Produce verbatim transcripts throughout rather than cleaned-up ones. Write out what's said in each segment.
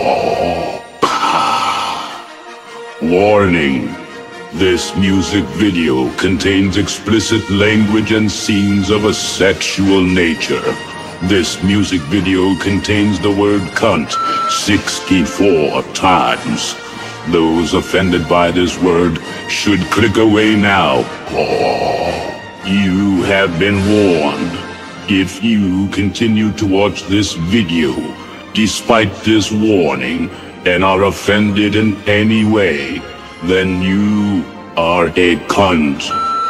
Warning. This music video contains explicit language and scenes of a sexual nature. This music video contains the word cunt sixty-four times. Those offended by this word should click away now. You have been warned. If you continue to watch this video, despite this warning, and are offended in any way, then you are a cunt.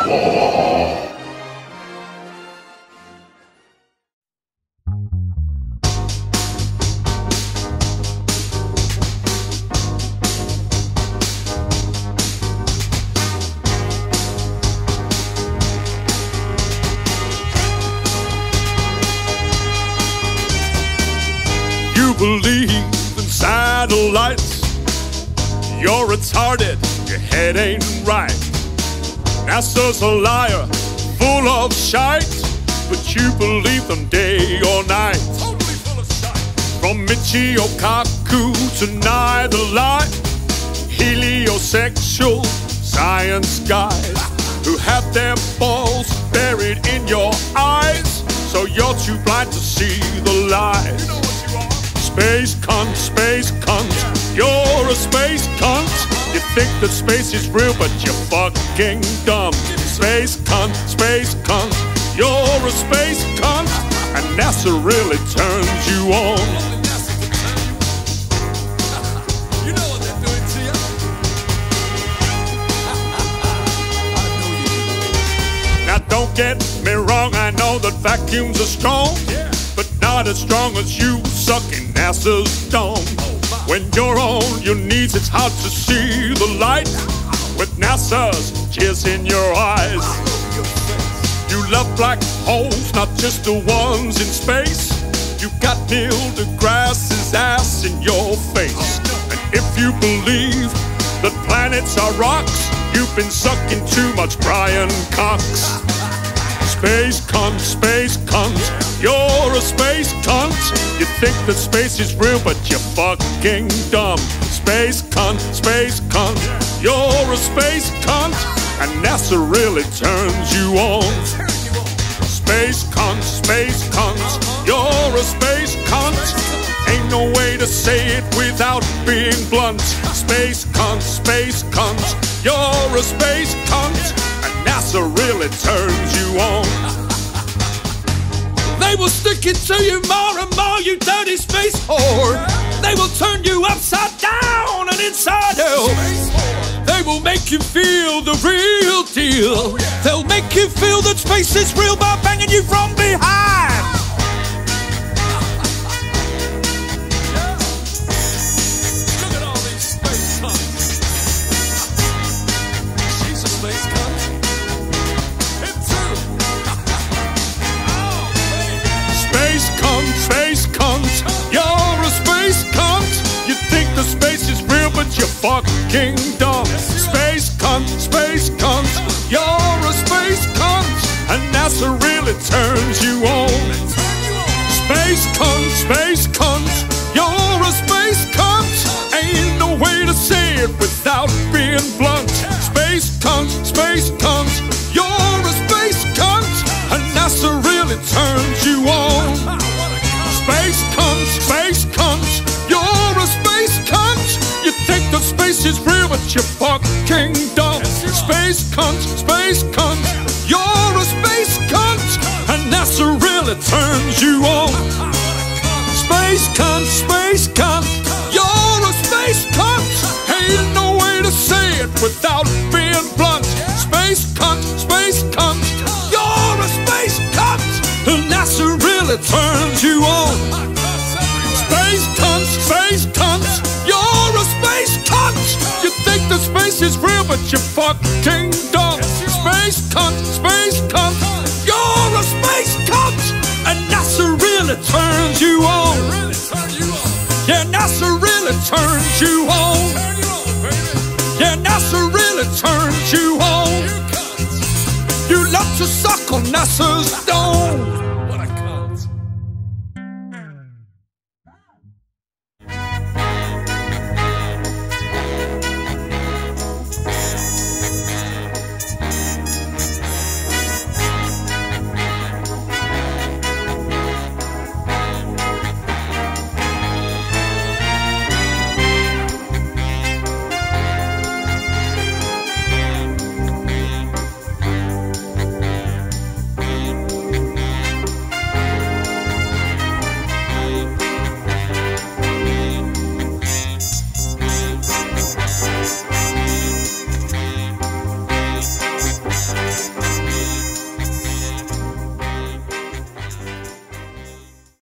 You believe in satellites. You're retarded, your head ain't right. NASA's a liar, full of shite, but you believe them day or night. Totally full of shite. From Michio Kaku to Neither Lie, heliosexual science guys who have their balls buried in your eyes, so you're too blind to see the lies. You know what you are? Space cunt, space cunt, you're a space cunt. You think that space is real, but you're fucking dumb. Space cunt, space cunt, you're a space cunt, and NASA really turns you on. You know what they're doing to you? I know you do. Now don't get me wrong, I know that vacuums are strong, yeah, but not as strong as you sucking NASA's dome. When you're on your knees, it's hard to see the light with NASA's tears in your eyes. You love black holes, not just the ones in space. You got Neil deGrasse's ass in your face. And if you believe that planets are rocks, you've been sucking too much Brian Cox. Space cunt, space cunt, you're a space cunt. You think that space is real, but you're fucking dumb. Space cunt, space cunt, you're a space cunt, and NASA really turns you on. Space cunt, space cunt, you're a space cunt. Ain't no way to say it without being blunt. Space cunt, space cunt, you're a space cunt, and NASA really turns you on. They will stick it to you more and more, you dirty space whore. They will turn you upside down and inside out. They will make you feel the real deal. They'll make you feel that space is real by banging you from behind. Look at all these space cunts. She's a space cunt. Him too. Space cunt, space cunt, you're a space cunt. You think the space is real, but you're fucking dumb. Space cunt, space cunt, you're a space cunt, and NASA really turns you on. Space cunt, space cunt, you're a space cunt. Ain't no way to say it without being blunt. Space cunt, space cunt, you're a space cunt, and NASA really turns you on. Space cunt, space cunt, you're a space cunt. You think that space is real, but you're fucking dumb. Space cunt, space cunt, you're a space cunt, and NASA really turns you on. Space cunt, space cunt, you're a space cunt. Ain't no way to say it without being blunt. Space cunt, space cunt, you're a space cunt, and NASA really turns you on. Space cunt, space cunt, you're a space cunt. You think that space is real, but you're fucking dumb. Space cunt, space cunt, you're a space cunt, and NASA really turns you on. Yeah, NASA really turns you on. Yeah, NASA really turns you on. You love to suck on NASA's dome.